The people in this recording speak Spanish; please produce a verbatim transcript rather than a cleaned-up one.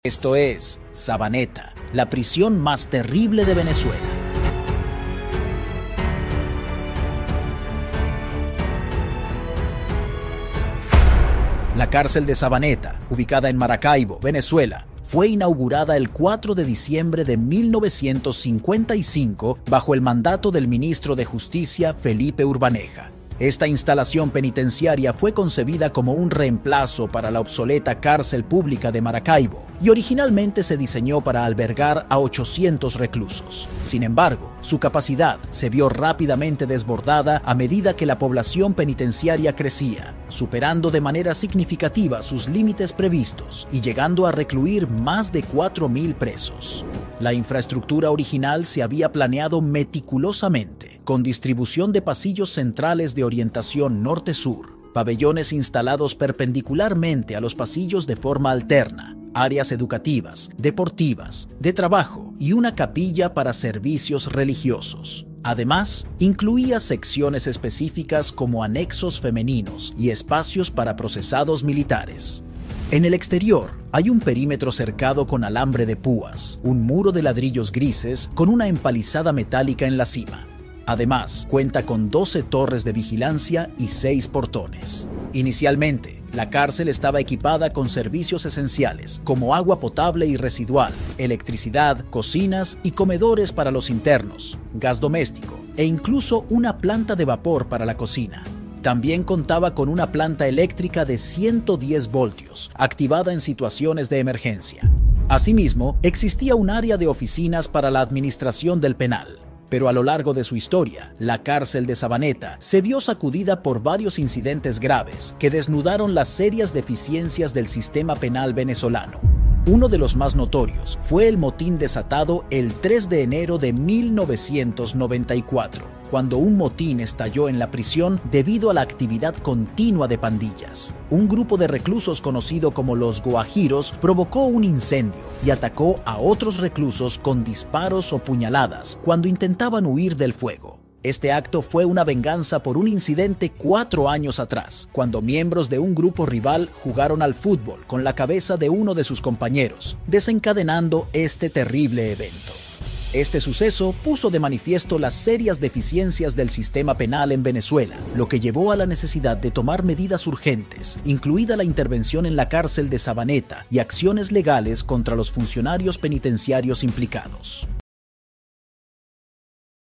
Esto es Sabaneta, la prisión más terrible de Venezuela. La cárcel de Sabaneta, ubicada en Maracaibo, Venezuela, fue inaugurada el cuatro de diciembre de mil novecientos cincuenta y cinco bajo el mandato del ministro de Justicia Felipe Urbaneja. Esta instalación penitenciaria fue concebida como un reemplazo para la obsoleta cárcel pública de Maracaibo y originalmente se diseñó para albergar a ochocientos reclusos. Sin embargo, su capacidad se vio rápidamente desbordada a medida que la población penitenciaria crecía, superando de manera significativa sus límites previstos y llegando a recluir más de cuatro mil presos. La infraestructura original se había planeado meticulosamente, con distribución de pasillos centrales de orientación norte-sur, pabellones instalados perpendicularmente a los pasillos de forma alterna, áreas educativas, deportivas, de trabajo y una capilla para servicios religiosos. Además, incluía secciones específicas como anexos femeninos y espacios para procesados militares. En el exterior, hay un perímetro cercado con alambre de púas, un muro de ladrillos grises con una empalizada metálica en la cima. Además, cuenta con doce torres de vigilancia y seis portones. Inicialmente, la cárcel estaba equipada con servicios esenciales como agua potable y residual, electricidad, cocinas y comedores para los internos, gas doméstico e incluso una planta de vapor para la cocina. También contaba con una planta eléctrica de ciento diez voltios, activada en situaciones de emergencia. Asimismo, existía un área de oficinas para la administración del penal. Pero a lo largo de su historia, la cárcel de Sabaneta se vio sacudida por varios incidentes graves que desnudaron las serias deficiencias del sistema penal venezolano. Uno de los más notorios fue el motín desatado el tres de enero de mil novecientos noventa y cuatro, cuando un motín estalló en la prisión debido a la actividad continua de pandillas. Un grupo de reclusos conocido como los guajiros provocó un incendio y atacó a otros reclusos con disparos o puñaladas cuando intentaban huir del fuego. Este acto fue una venganza por un incidente cuatro años atrás, cuando miembros de un grupo rival jugaron al fútbol con la cabeza de uno de sus compañeros, desencadenando este terrible evento. Este suceso puso de manifiesto las serias deficiencias del sistema penal en Venezuela, lo que llevó a la necesidad de tomar medidas urgentes, incluida la intervención en la cárcel de Sabaneta y acciones legales contra los funcionarios penitenciarios implicados.